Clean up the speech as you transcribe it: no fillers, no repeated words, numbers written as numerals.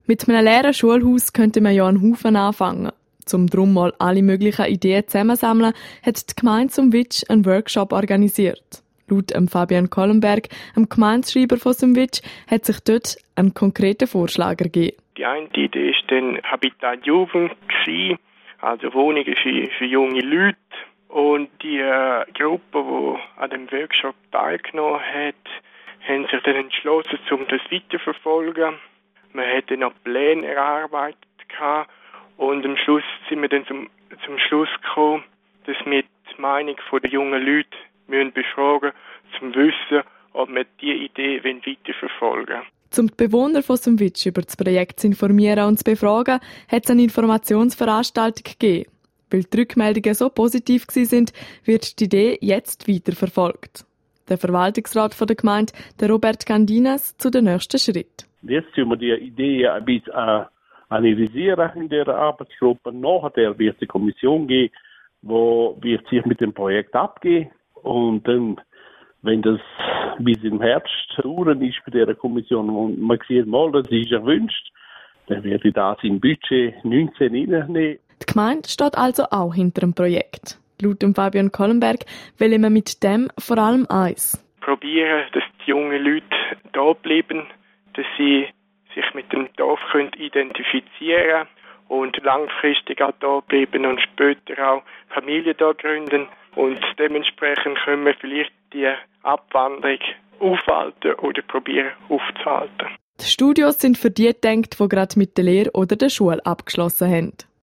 Mit einem leeren Schulhaus könnte man ja einen Haufen anfangen. Um darum mal alle möglichen Ideen zusammensammeln, hat die Gemeinde Sumwitsch einen Workshop organisiert. Laut Fabian Kollenberg, dem Gemeindeschreiber von Sumwitsch, hat sich dort ein konkreter Vorschlag ergeben. Die eine Idee war dann Habitat Jugend, also Wohnungen für junge Leute. Und die Gruppe, die an dem Workshop teilgenommen hat, haben sich dann entschlossen, um das weiterzuverfolgen. Man hat dann noch Pläne erarbeitet und am Schluss sind wir dann zum Schluss gekommen, dass wir die Meinung der jungen Leute befragen müssen, um zu wissen, ob wir diese Idee weiterverfolgen wollen. Um die Bewohner von Sumwitsch über das Projekt zu informieren und zu befragen, hat es eine Informationsveranstaltung gegeben. Weil die Rückmeldungen so positiv waren, wird die Idee jetzt weiterverfolgt. Der Verwaltungsrat der Gemeinde, der Robert Gandinas, zu den nächsten Schritten. Jetzt müssen wir die Idee ein bisschen analysieren in der Arbeitsgruppe. Nachher wird es eine Kommission geben, die sich mit dem Projekt abgeben. Und dann, wenn das bis im Herbst dauern ist bei dieser Kommission und man sieht mal, das ist erwünscht, dann werde ich das im Budget 19 reinnehmen. Die Gemeinde steht also auch hinter dem Projekt. Laut Fabian Kollenberg will man mit dem vor allem eins: probieren, dass die jungen Leute da bleiben, dass sie sich mit dem Dorf identifizieren können und langfristig auch da bleiben und später auch Familie da gründen. Und dementsprechend können wir vielleicht die Abwanderung aufhalten oder probieren aufzuhalten. Die Studios sind für die gedacht, die gerade mit der Lehre oder der Schule abgeschlossen haben.